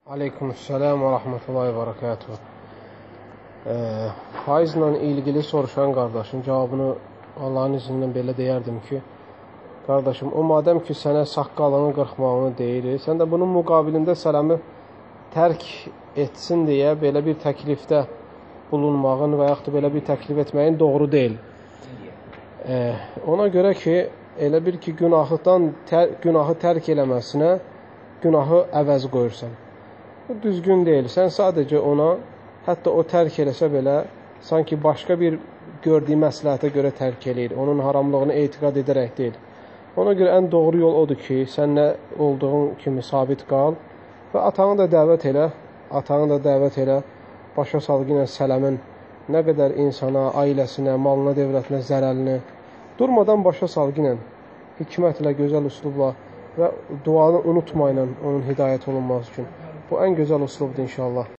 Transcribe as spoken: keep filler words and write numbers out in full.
Aleykümselam və rahmetullahi və barakatuhu. E, faizlə ilgili soruşan qardaşın cavabını Allahın iznindən belə deyərdim ki, qardaşım, o madəm ki sənə saqqalını qırxmağını deyir, sən də bunun müqabilində sələmi tərk etsin deyə belə bir təklifdə bulunmağın və yaxud da belə bir təklif etməyin doğru deyil. E, ona görə ki, elə bir ki, günahıdan tər, günahı tərk eləməsinə günahı əvəz qoyursan. Bu düzgün deyil. Sən sadəcə ona, hətta o tərk eləsə belə, sanki başqa bir gördüyü məsləhətə görə tərk eləyir. Onun haramlığını etiqad edərək deyil. Ona görə ən doğru yol odur ki, sən nə olduğun kimi sabit qal və atanı da dəvət elə, atanı da dəvət elə, başa salğı ilə sələmin nə qədər insana, ailəsinə, malına, dövlətinə zərəlini durmadan başa salğı ilə, hikmətlə, gözəl üslubla və duanı unutmayla onun hidayət olunması üçün. Bu ən gözəl üslubdur inşallah.